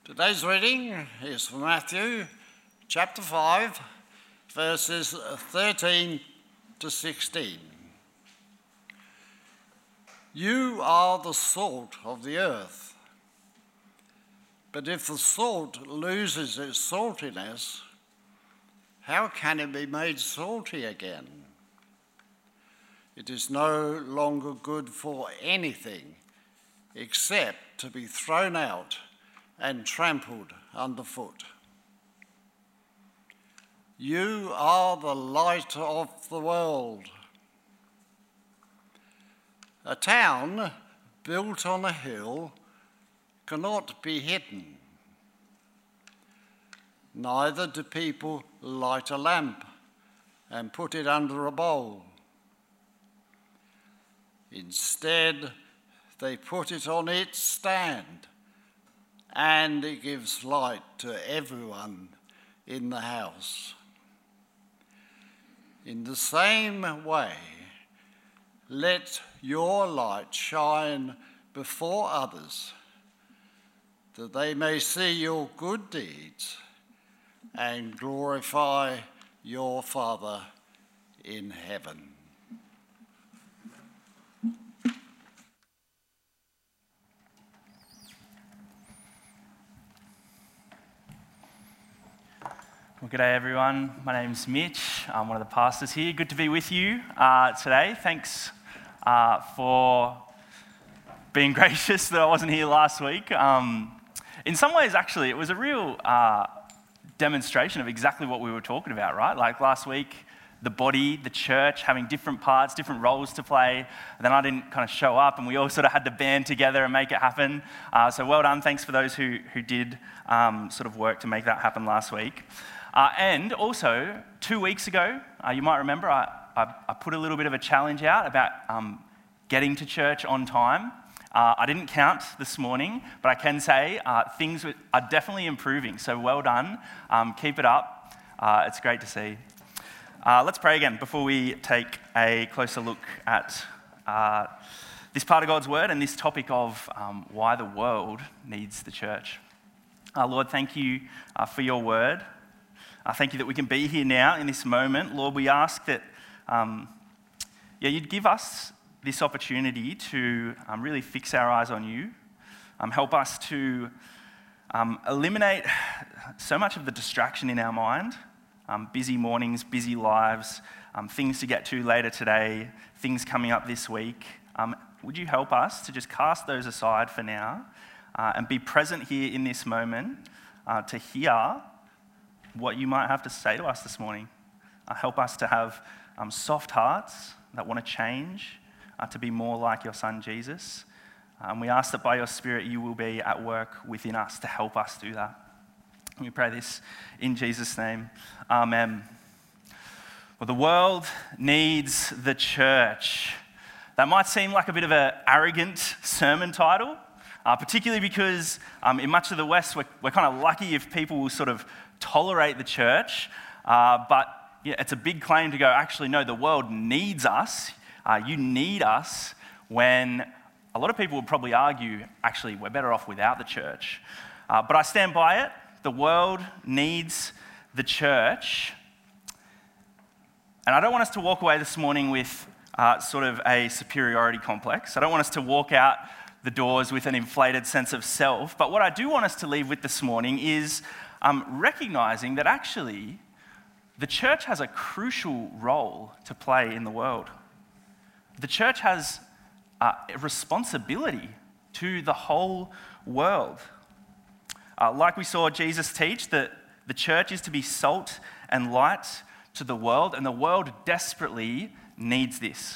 Today's reading is from Matthew chapter 5, verses 13 to 16. You are the salt of the earth. But if the salt loses its saltiness, how can it be made salty again? It is no longer good for anything except to be thrown out and trampled underfoot. You are the light of the world. A town built on a hill cannot be hidden. Neither do people light a lamp and put it under a bowl. Instead, they put it on its stand, and it gives light to everyone in the house. In the same way, let your light shine before others, that they may see your good deeds and glorify your Father in heaven. Well, g'day everyone. My name's Mitch. I'm one of the pastors here. Good to be with you today. Thanks for being gracious that I wasn't here last week. In some ways, actually, it was a real demonstration of exactly what we were talking about, right? Like last week, the body, the church, having different parts, different roles to play. And then I didn't kind of show up, and we all sort of had to band together and make it happen. So well done. Thanks for those who did sort of work to make that happen last week. And also, 2 weeks ago, you might remember, I put a little bit of a challenge out about getting to church on time. I didn't count this morning, but I can say things are definitely improving. So well done. Keep it up. It's great to see. Let's pray again before we take a closer look at this part of God's word and this topic of why the world needs the church. Lord, thank you for your word. Thank you that we can be here now in this moment. Lord, we ask that you'd give us this opportunity to really fix our eyes on you. Help us to eliminate so much of the distraction in our mind. Busy mornings, busy lives, things to get to later today, things coming up this week. Would you help us to just cast those aside for now and be present here in this moment to hear what you might have to say to us this morning. Help us to have soft hearts that want to change, to be more like your son Jesus. We ask that by your Spirit you will be at work within us to help us do that. And we pray this in Jesus' name. Amen. Well, the world needs the church. That might seem like a bit of an arrogant sermon title, particularly because in much of the West we're kind of lucky if people will sort of tolerate the church, but it's a big claim to go, actually, no, the world needs us. You need us, when a lot of people would probably argue, actually, we're better off without the church. But I stand by it. The world needs the church. And I don't want us to walk away this morning with sort of a superiority complex. I don't want us to walk out the doors with an inflated sense of self. But what I do want us to leave with this morning is recognizing that actually the church has a crucial role to play in the world. The church has a responsibility to the whole world. Like we saw Jesus teach, that the church is to be salt and light to the world, and the world desperately needs this.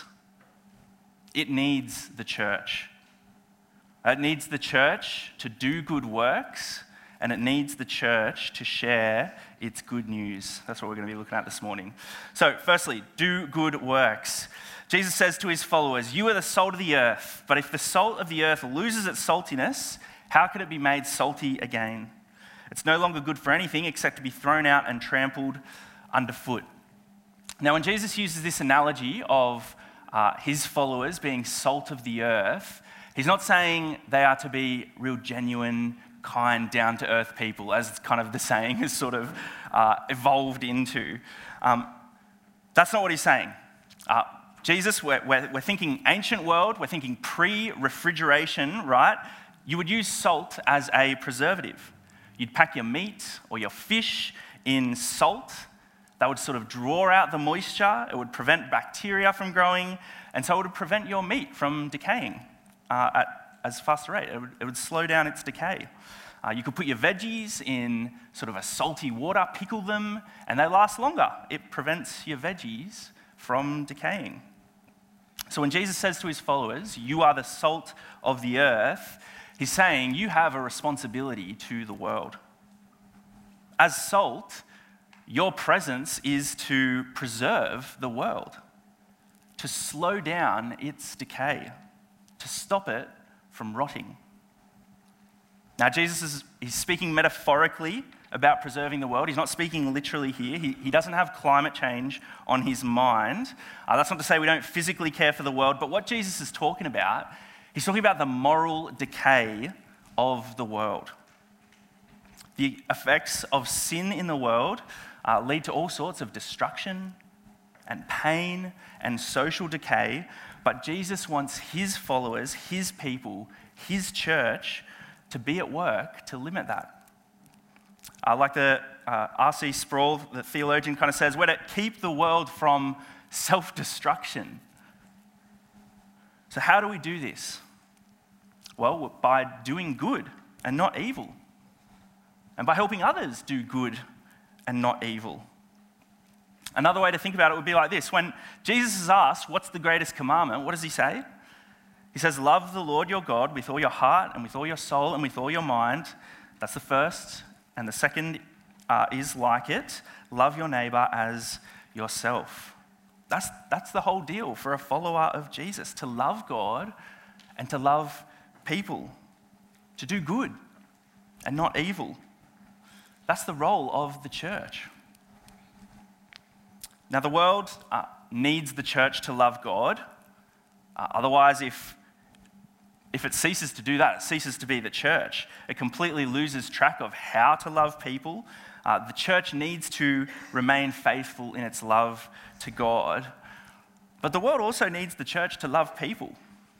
It needs the church. It needs the church to do good works, and it needs the church to share its good news. That's what we're going to be looking at this morning. So, firstly, do good works. Jesus says to his followers, you are the salt of the earth, but if the salt of the earth loses its saltiness, how can it be made salty again? It's no longer good for anything except to be thrown out and trampled underfoot. Now, when Jesus uses this analogy of his followers being salt of the earth, He's not saying they are to be real genuine, kind, down-to-earth people, as kind of the saying has sort of evolved into. That's not what he's saying. Jesus, we're thinking ancient world, we're thinking pre-refrigeration, right? You would use salt as a preservative. You'd pack your meat or your fish in salt. That would sort of draw out the moisture. It would prevent bacteria from growing, and so it would prevent your meat from decaying at as fast a rate. It would slow down its decay. You could put your veggies in sort of a salty water, pickle them, and they last longer. It prevents your veggies from decaying. So when Jesus says to his followers, "You are the salt of the earth," he's saying you have a responsibility to the world. As salt, your presence is to preserve the world, to slow down its decay, to stop it from rotting. Now, Jesus he's speaking metaphorically about preserving the world. He's not speaking literally here. He doesn't have climate change on his mind. That's not to say we don't physically care for the world, but what Jesus is talking about, he's talking about the moral decay of the world. The effects of sin in the world lead to all sorts of destruction and pain and social decay, but Jesus wants his followers, his people, his church to be at work to limit that. Like the R.C. Sproul, the theologian, kind of says, we're to keep the world from self-destruction. So how do we do this? Well, by doing good and not evil, and by helping others do good and not evil. Another way to think about it would be like this. When Jesus is asked, what's the greatest commandment, what does he say? He says, love the Lord your God with all your heart and with all your soul and with all your mind. That's the first. And the second is like it. Love your neighbor as yourself. That's the whole deal for a follower of Jesus, to love God and to love people, to do good and not evil. That's the role of the church. Now, the world needs the church to love God. Otherwise, if it ceases to do that, it ceases to be the church. It completely loses track of how to love people. The church needs to remain faithful in its love to God. But the world also needs the church to love people.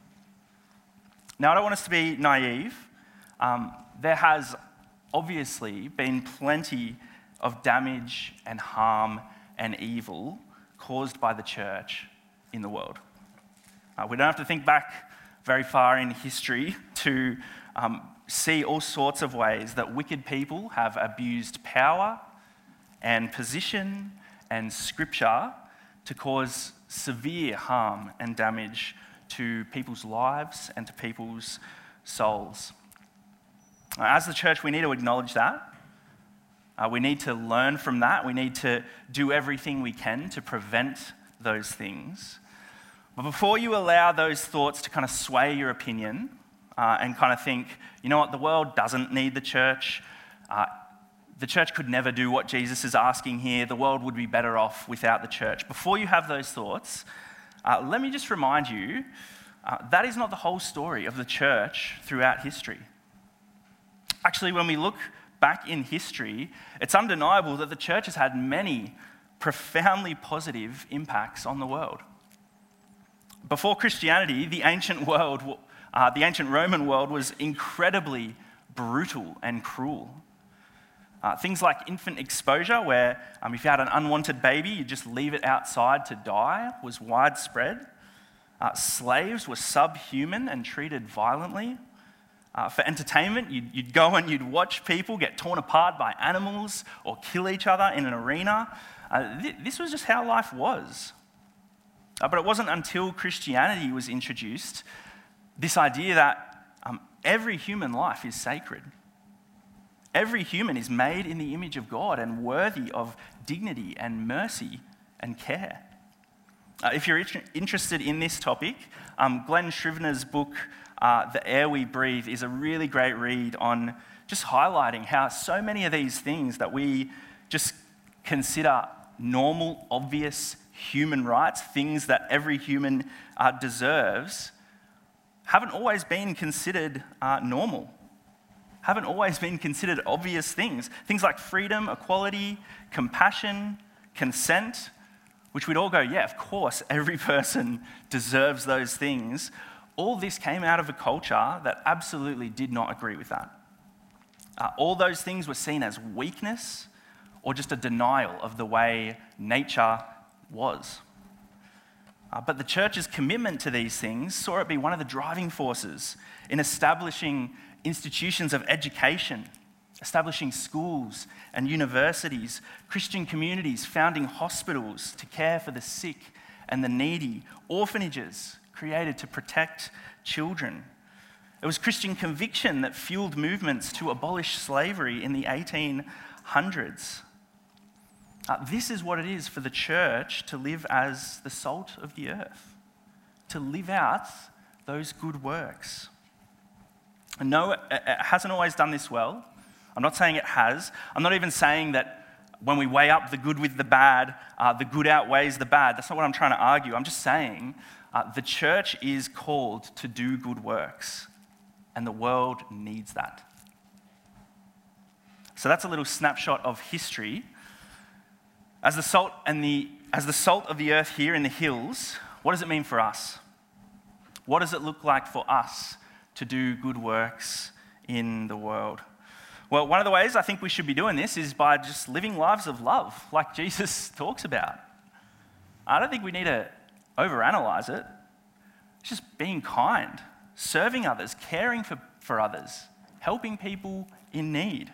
Now, I don't want us to be naive. There has obviously been plenty of damage and harm and evil caused by the church in the world. We don't have to think back very far in history to see all sorts of ways that wicked people have abused power and position and scripture to cause severe harm and damage to people's lives and to people's souls. As the church, we need to acknowledge that. We need to learn from that. We need to do everything we can to prevent those things. But before you allow those thoughts to kind of sway your opinion and kind of think, you know what, the world doesn't need the church. The church could never do what Jesus is asking here. The world would be better off without the church. Before you have those thoughts, let me just remind you, that is not the whole story of the church throughout history. Actually, when we look back in history, it's undeniable that the church has had many profoundly positive impacts on the world. Before Christianity, the ancient Roman world was incredibly brutal and cruel. Things like infant exposure, where if you had an unwanted baby, you just leave it outside to die, was widespread. Slaves were subhuman and treated violently. For entertainment, you'd go and you'd watch people get torn apart by animals or kill each other in an arena. This was just how life was. But it wasn't until Christianity was introduced, this idea that every human life is sacred. Every human is made in the image of God and worthy of dignity and mercy and care. If you're interested in this topic, Glenn Scrivener's book, The Air We Breathe, is a really great read on just highlighting how so many of these things that we just consider normal, obvious human rights, things that every human deserves, haven't always been considered normal, haven't always been considered obvious things. Things like freedom, equality, compassion, consent, which we'd all go, yeah, of course, every person deserves those things. All this came out of a culture that absolutely did not agree with that. All those things were seen as weakness or just a denial of the way nature was. But the church's commitment to these things saw it be one of the driving forces in establishing institutions of education, establishing schools and universities, Christian communities, founding hospitals to care for the sick and the needy, orphanages created to protect children. It was Christian conviction that fueled movements to abolish slavery in the 1800s. This is what it is for the church to live as the salt of the earth, to live out those good works. And no, it hasn't always done this well. I'm not saying it has. I'm not even saying that when we weigh up the good with the bad, the good outweighs the bad. That's not what I'm trying to argue. I'm just saying the church is called to do good works, and the world needs that. So that's a little snapshot of history. As the salt of the earth here in the hills, what does it mean for us? What does it look like for us to do good works in the world? Well, one of the ways I think we should be doing this is by just living lives of love, like Jesus talks about. I don't think we need to overanalyze it. It's just being kind, serving others, caring for others, helping people in need.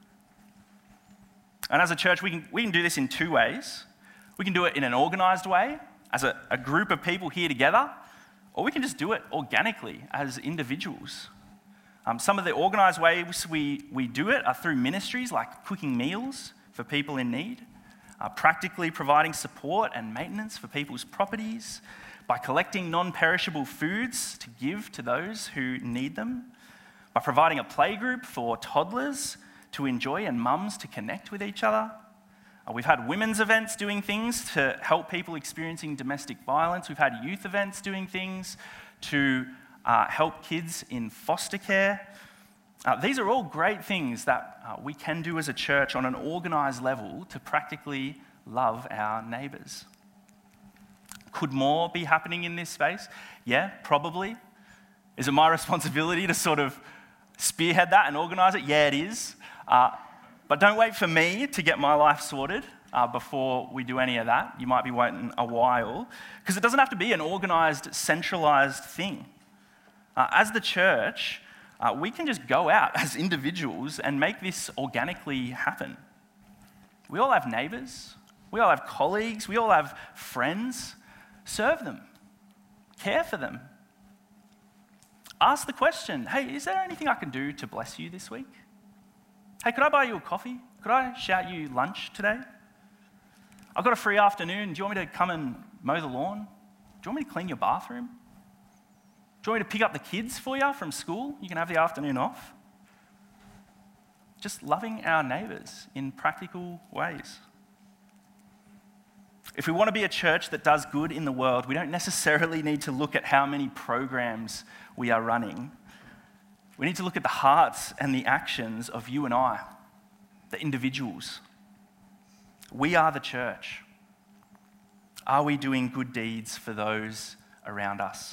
And as a church, we can do this in two ways. We can do it in an organised way, as a group of people here together, or we can just do it organically as individuals. Some of the organised ways we do it are through ministries like cooking meals for people in need, practically providing support and maintenance for people's properties, by collecting non-perishable foods to give to those who need them, by providing a playgroup for toddlers to enjoy and mums to connect with each other. We've had women's events doing things to help people experiencing domestic violence. We've had youth events doing things to help kids in foster care. These are all great things that we can do as a church on an organised level to practically love our neighbours. Could more be happening in this space? Yeah, probably. Is it my responsibility to sort of spearhead that and organise it? Yeah, it is. But don't wait for me to get my life sorted before we do any of that. You might be waiting a while, because it doesn't have to be an organised, centralised thing. As the church, we can just go out as individuals and make this organically happen. We all have neighbours, we all have colleagues, we all have friends. Serve them, care for them. Ask the question, hey, is there anything I can do to bless you this week? Hey, could I buy you a coffee? Could I shout you lunch today? I've got a free afternoon. Do you want me to come and mow the lawn? Do you want me to clean your bathroom? Do you want me to pick up the kids for you from school? You can have the afternoon off. Just loving our neighbours in practical ways. If we want to be a church that does good in the world, we don't necessarily need to look at how many programs we are running. We need to look at the hearts and the actions of you and I, the individuals. We are the church. Are we doing good deeds for those around us?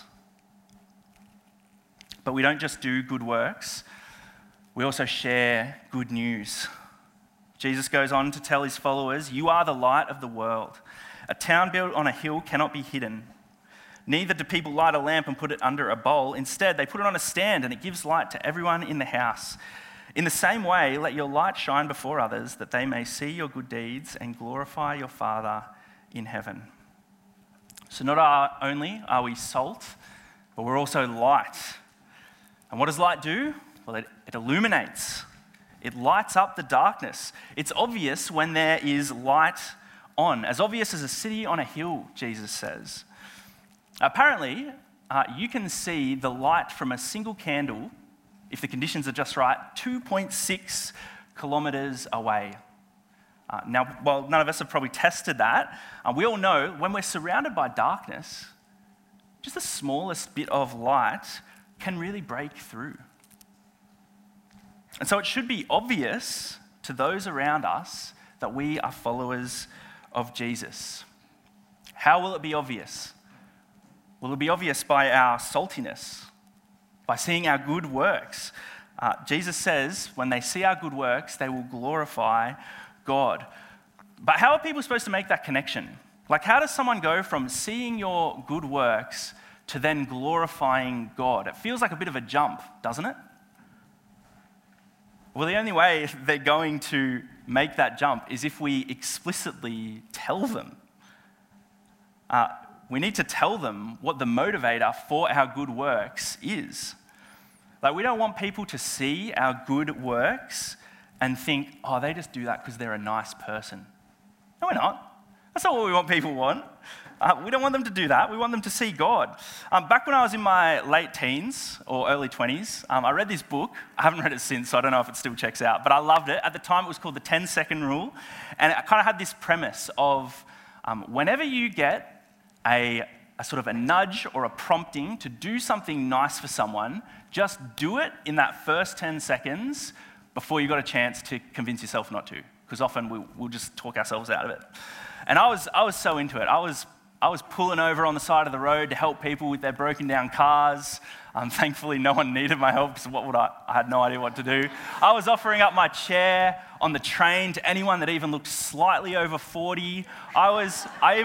But we don't just do good works, we also share good news. Jesus goes on to tell his followers, "You are the light of the world. A town built on a hill cannot be hidden. Neither do people light a lamp and put it under a bowl. Instead, they put it on a stand and it gives light to everyone in the house. In the same way, let your light shine before others, that they may see your good deeds and glorify your Father in heaven." So not only are we salt, but we're also light. And what does light do? Well, it illuminates. It lights up the darkness. It's obvious when there is light on, as obvious as a city on a hill, Jesus says. Apparently, you can see the light from a single candle, if the conditions are just right, 2.6 kilometres away. Now, while none of us have probably tested that, we all know when we're surrounded by darkness, just the smallest bit of light can really break through. And so it should be obvious to those around us that we are followers of Jesus. How will it be obvious? Will it be obvious by our saltiness, by seeing our good works? Jesus says when they see our good works, they will glorify God. But how are people supposed to make that connection? Like, how does someone go from seeing your good works to then glorifying God? It feels like a bit of a jump, doesn't it? Well, the only way they're going to make that jump is if we explicitly tell them. We need to tell them what the motivator for our good works is. Like, we don't want people to see our good works and think, oh, they just do that because they're a nice person. No, we're not. That's not what we want people to want. We don't want them to do that. We want them to see God. Back when I was in my late teens or early 20s, I read this book. I haven't read it since, so I don't know if it still checks out, but I loved it. At the time, it was called The 10-Second Rule, and it kind of had this premise of whenever you get a sort of a nudge or a prompting to do something nice for someone, just do it in that first 10 seconds before you got a chance to convince yourself not to, because often we'll just talk ourselves out of it. And I was so into it. I was pulling over on the side of the road to help people with their broken down cars. Thankfully, no one needed my help, because I had no idea what to do. I was offering up my chair on the train to anyone that even looked slightly over 40. I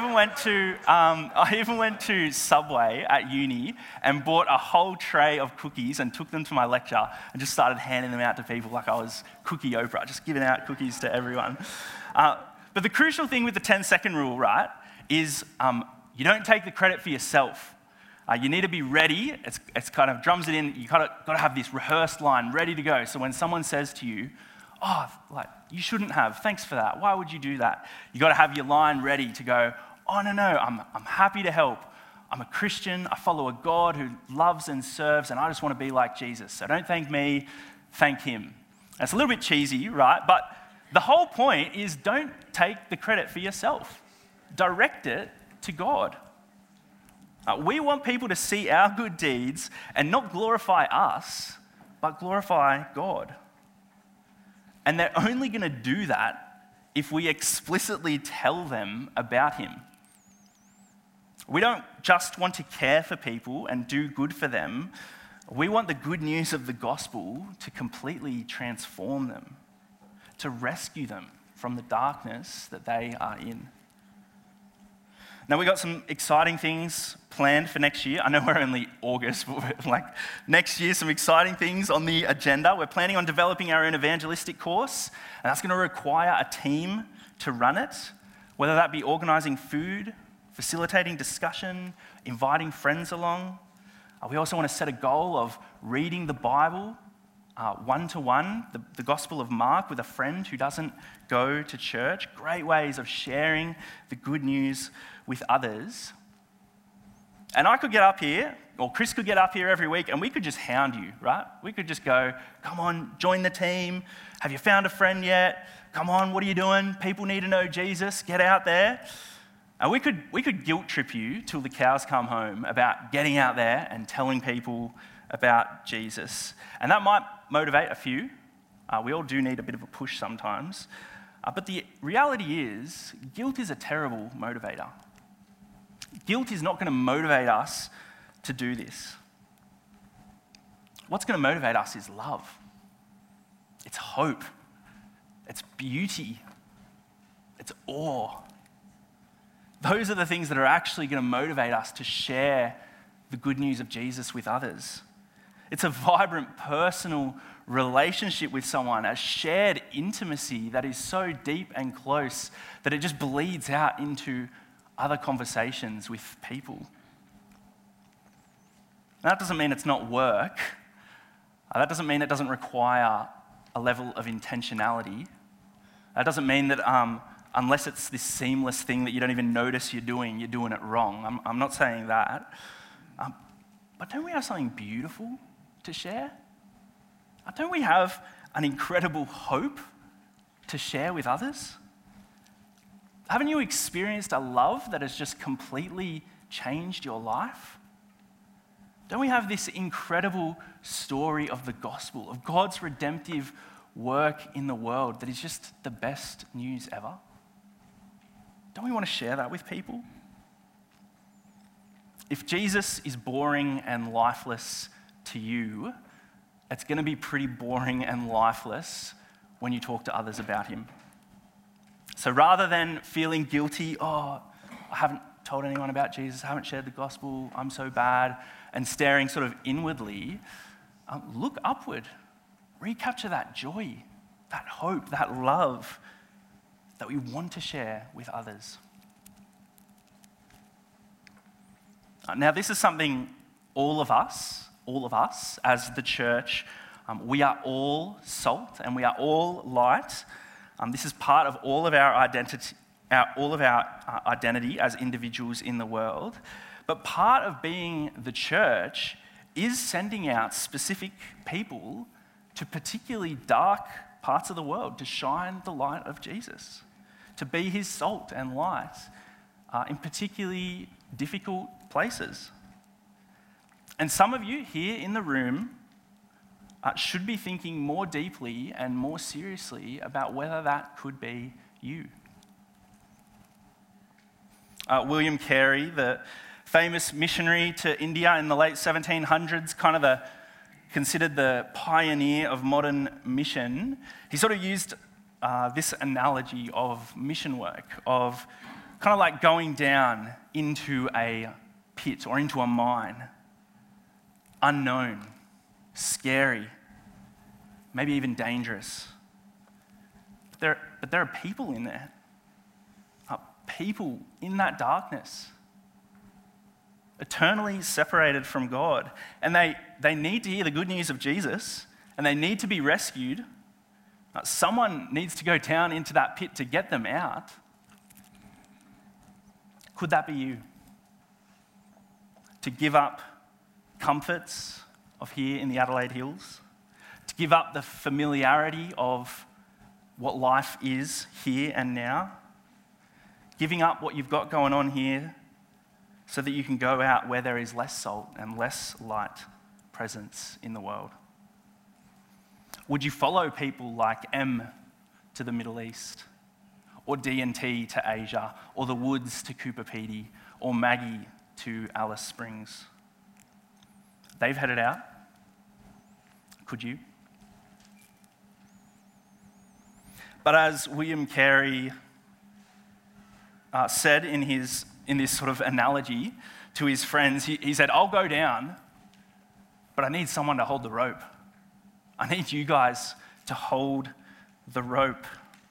even went to Subway at uni and bought a whole tray of cookies and took them to my lecture and just started handing them out to people like I was Cookie Oprah, just giving out cookies to everyone. But the crucial thing with the 10-second rule, right, is you don't take the credit for yourself. You need to be ready. It's kind of drums it in. You got to have this rehearsed line ready to go. So when someone says to you, oh, like, you shouldn't have, thanks for that, why would you do that? You got to have your line ready to go, oh, no, I'm happy to help. I'm a Christian. I follow a God who loves and serves, and I just want to be like Jesus. So don't thank me, thank him. And it's a little bit cheesy, right? But the whole point is don't take the credit for yourself. Direct it to God. We want people to see our good deeds and not glorify us, but glorify God. And they're only going to do that if we explicitly tell them about him. We don't just want to care for people and do good for them. We want the good news of the gospel to completely transform them, to rescue them from the darkness that they are in. Now, we got some exciting things planned for next year. I know we're only August, but next year, some exciting things on the agenda. We're planning on developing our own evangelistic course, and that's going to require a team to run it, whether that be organising food, facilitating discussion, inviting friends along. We also want to set a goal of reading the Bible one-to-one, the Gospel of Mark, with a friend who doesn't go to church. Great ways of sharing the good news with others. And I could get up here, or Chris could get up here every week, and we could just hound you, right? We could just go, come on, join the team. Have you found a friend yet? Come on, what are you doing? People need to know Jesus. Get out there. And we could guilt trip you till the cows come home about getting out there and telling people about Jesus. And that might motivate a few. We all do need a bit of a push sometimes. But the reality is, guilt is a terrible motivator. Guilt is not going to motivate us to do this. What's going to motivate us is love. It's hope. It's beauty. It's awe. Those are the things that are actually going to motivate us to share the good news of Jesus with others. It's a vibrant, personal relationship with someone, a shared intimacy that is so deep and close that it just bleeds out into other conversations with people. And that doesn't mean it's not work. That doesn't mean it doesn't require a level of intentionality. That doesn't mean that unless it's this seamless thing that you don't even notice you're doing it wrong. I'm not saying that. But don't we have something beautiful to share? Don't we have an incredible hope to share with others? Haven't you experienced a love that has just completely changed your life? Don't we have this incredible story of the gospel, of God's redemptive work in the world that is just the best news ever? Don't we want to share that with people? If Jesus is boring and lifeless to you, it's going to be pretty boring and lifeless when you talk to others about him. So rather than feeling guilty, I haven't told anyone about Jesus, I haven't shared the gospel, I'm so bad, and staring sort of inwardly, look upward. Recapture that joy, that hope, that love that we want to share with others. Now, this is something all of us as the church, we are all salt and we are all light. This is part of all of our identity, identity as individuals in the world. But part of being the church is sending out specific people to particularly dark parts of the world to shine the light of Jesus, to be his salt and light in particularly difficult places. And some of you here in the room should be thinking more deeply and more seriously about whether that could be you. William Carey, the famous missionary to India in the late 1700s, considered the pioneer of modern mission, he sort of used this analogy of mission work, of kind of like going down into a pit or into a mine. Unknown, scary, maybe even dangerous. But there are people in there. People in that darkness, eternally separated from God. And they need to hear the good news of Jesus, and they need to be rescued. Someone needs to go down into that pit to get them out. Could that be you? To give up comforts of here in the Adelaide Hills, to give up the familiarity of what life is here and now, giving up what you've got going on here so that you can go out where there is less salt and less light presence in the world. Would you follow people like M to the Middle East, or D&T to Asia, or the Woods to Cooper Pedy, or Maggie to Alice Springs? They've headed out. Could you? But as William Carey said in this sort of analogy to his friends, he said, I'll go down, but I need someone to hold the rope. I need you guys to hold the rope.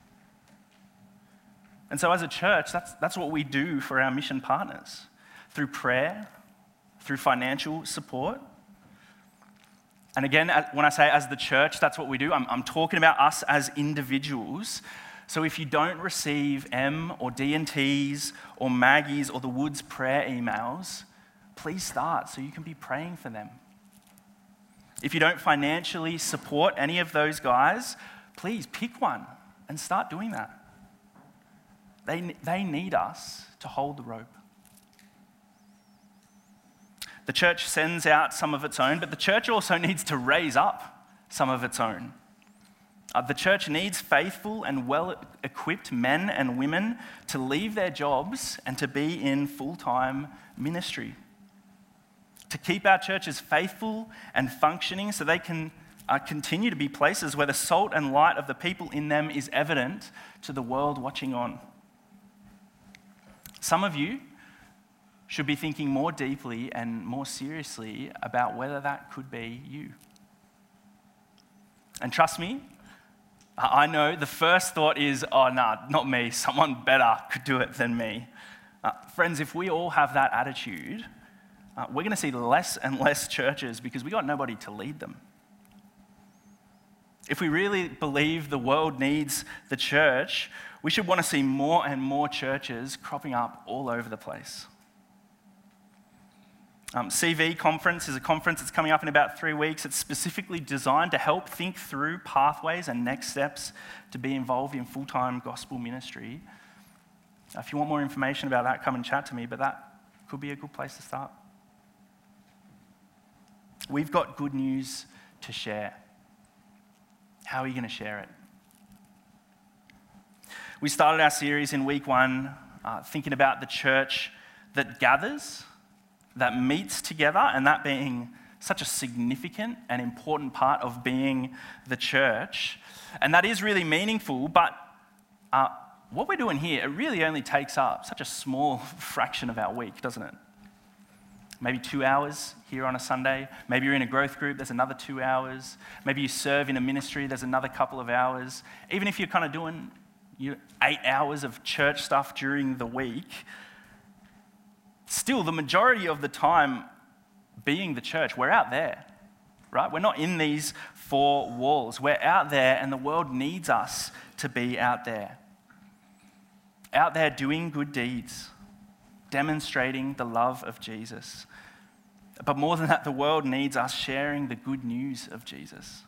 And so as a church, that's what we do for our mission partners. Through prayer, through financial support. And again, when I say as the church, that's what we do. I'm talking about us as individuals. So if you don't receive M or D&T's or Maggie's or the Woods prayer emails, please start so you can be praying for them. If you don't financially support any of those guys, please pick one and start doing that. They need us to hold the rope. The church sends out some of its own, but the church also needs to raise up some of its own. The church needs faithful and well-equipped men and women to leave their jobs and to be in full-time ministry. To keep our churches faithful and functioning so they can continue to be places where the salt and light of the people in them is evident to the world watching on. Some of you should be thinking more deeply and more seriously about whether that could be you. And trust me, I know the first thought is, not me, someone better could do it than me. Friends, if we all have that attitude, we're going to see less and less churches because we got nobody to lead them. If we really believe the world needs the church, we should want to see more and more churches cropping up all over the place. CV Conference is a conference that's coming up in about 3 weeks. It's specifically designed to help think through pathways and next steps to be involved in full-time gospel ministry. If you want more information about that, come and chat to me, but that could be a good place to start. we've got good news to share. How are you going to share it? We started our series in week 1 thinking about the church that gathers, that meets together, and that being such a significant and important part of being the church. And that is really meaningful, but what we're doing here, it really only takes up such a small fraction of our week, doesn't it? Maybe 2 hours here on a Sunday. Maybe you're in a growth group, there's another 2 hours. Maybe you serve in a ministry, there's another couple of hours. Even if you're kind of doing 8 hours of church stuff during the week, still the majority of the time being the church, we're out there, right? We're not in these 4 walls. We're out there, and the world needs us to be out there. Out there doing good deeds, demonstrating the love of Jesus. But more than that, the world needs us sharing the good news of Jesus.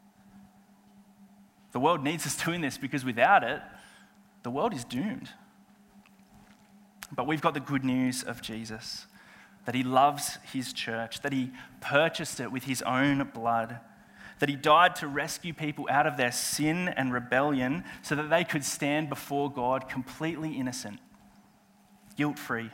The world needs us doing this because without it, the world is doomed. But we've got the good news of Jesus, that he loves his church, that he purchased it with his own blood, that he died to rescue people out of their sin and rebellion so that they could stand before God completely innocent, guilt-free.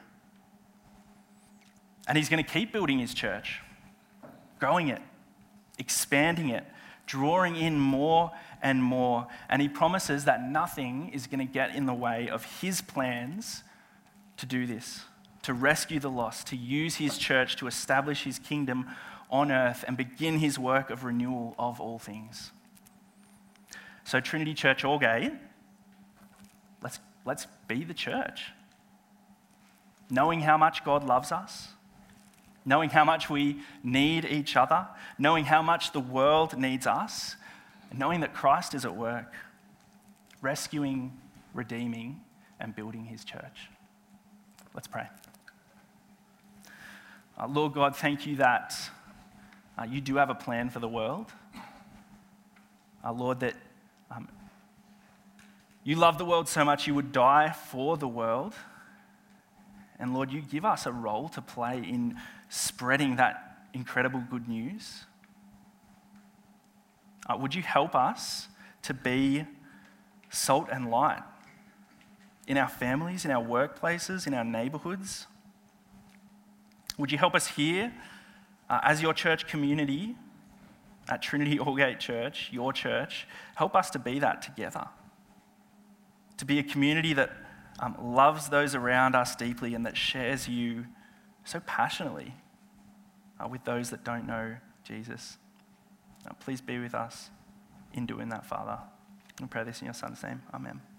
And he's going to keep building his church, growing it, expanding it, drawing in more and more. And he promises that nothing is going to get in the way of his plans to do this, to rescue the lost, to use his church to establish his kingdom on earth and begin his work of renewal of all things. So Trinity Church Aldgate, let's be the church. Knowing how much God loves us, knowing how much we need each other, knowing how much the world needs us, and knowing that Christ is at work, rescuing, redeeming, and building his church. Let's pray. Lord God, thank you that you do have a plan for the world. Lord, that you love the world so much you would die for the world. And Lord, you give us a role to play in spreading that incredible good news. Would you help us to be salt and light in our families, in our workplaces, in our neighborhoods? Would you help us here as your church community at Trinity Aldgate Church, your church, help us to be that together. To be a community that loves those around us deeply and that shares you so passionately with those that don't know Jesus. Please be with us in doing that, Father. I pray this in your Son's name. Amen.